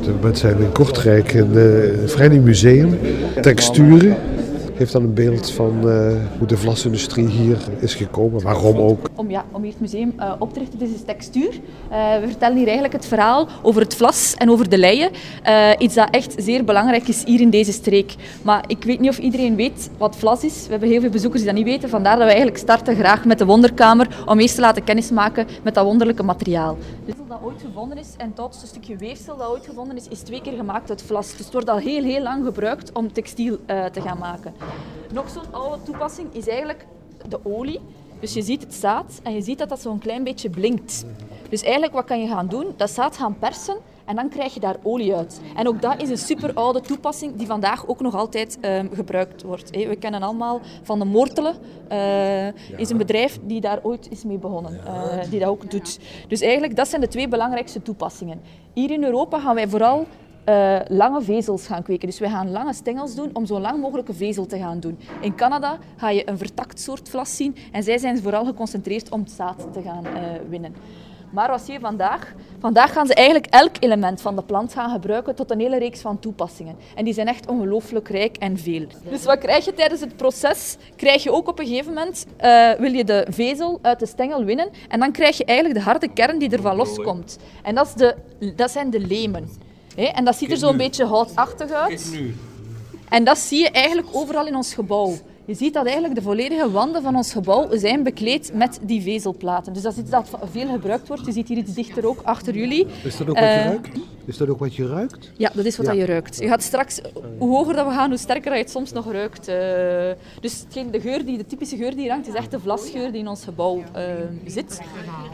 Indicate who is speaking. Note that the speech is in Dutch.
Speaker 1: We zijn in Kortrijk in het Verenigd Museum. Texturen geeft dan een beeld van hoe de vlasindustrie hier is gekomen. Waarom ook.
Speaker 2: Om hier het museum op te richten, dit is textuur. We vertellen hier eigenlijk het verhaal over het vlas en over de leien. Iets dat echt zeer belangrijk is hier in deze streek. Maar ik weet niet of iedereen weet wat vlas is. We hebben heel veel bezoekers die dat niet weten. Vandaar dat we eigenlijk starten graag met de Wonderkamer om eerst te laten kennismaken met dat wonderlijke materiaal. Dit dat ooit gevonden is en het oudste stukje weefsel dat ooit gevonden is 2 keer gemaakt uit vlas. Dus het wordt al heel lang gebruikt om textiel te gaan maken. Nog zo'n oude toepassing is eigenlijk de olie. Dus je ziet het zaad en je ziet dat dat zo'n klein beetje blinkt. Dus eigenlijk wat kan je gaan doen? Dat zaad gaan persen en dan krijg je daar olie uit. En ook dat is een super oude toepassing die vandaag ook nog altijd gebruikt wordt. We kennen allemaal Van de Moortelen. Is een bedrijf die daar ooit is mee begonnen. Die dat ook doet. Dus eigenlijk dat zijn de 2 belangrijkste toepassingen. Hier in Europa gaan wij vooral lange vezels gaan kweken. Dus wij gaan lange stengels doen om zo lang mogelijke vezel te gaan doen. In Canada ga je een vertakt soort vlas zien en zij zijn vooral geconcentreerd om het zaad te gaan winnen. Maar wat zie je vandaag? Vandaag gaan ze eigenlijk elk element van de plant gaan gebruiken tot een hele reeks van toepassingen. En die zijn echt ongelooflijk rijk en veel. Dus wat krijg je tijdens het proces? Krijg je ook op een gegeven moment, wil je de vezel uit de stengel winnen en dan krijg je eigenlijk de harde kern die ervan loskomt. En dat zijn de lemen. En dat ziet er zo'n beetje houtachtig uit. En dat zie je eigenlijk overal in ons gebouw. Je ziet dat eigenlijk de volledige wanden van ons gebouw zijn bekleed met die vezelplaten. Dus dat is iets dat veel gebruikt wordt. Je ziet hier iets dichter ook achter jullie.
Speaker 1: Is dat ook wat je ruikt? Is dat ook wat je ruikt?
Speaker 2: Ja, dat is wat je ruikt. Je gaat straks, hoe hoger dat we gaan, hoe sterker dat je het soms nog ruikt. Dus de typische geur die hier hangt, is echt de vlasgeur die in ons gebouw zit.